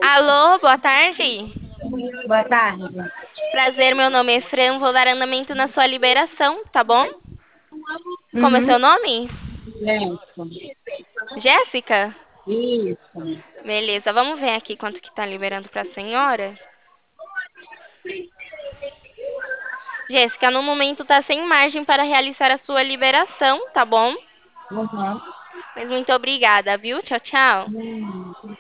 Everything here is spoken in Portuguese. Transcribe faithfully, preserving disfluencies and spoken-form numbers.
Alô, boa tarde. Boa tarde. Prazer, meu nome é Fran. Vou dar andamento na sua liberação, tá bom? Como é seu Uhum. nome? Isso. Jéssica? Isso. Beleza, vamos ver aqui quanto que tá liberando pra senhora. Jéssica, no momento tá sem margem para realizar a sua liberação, tá bom? Uhum. Mas muito obrigada, viu? Tchau, tchau. Hum.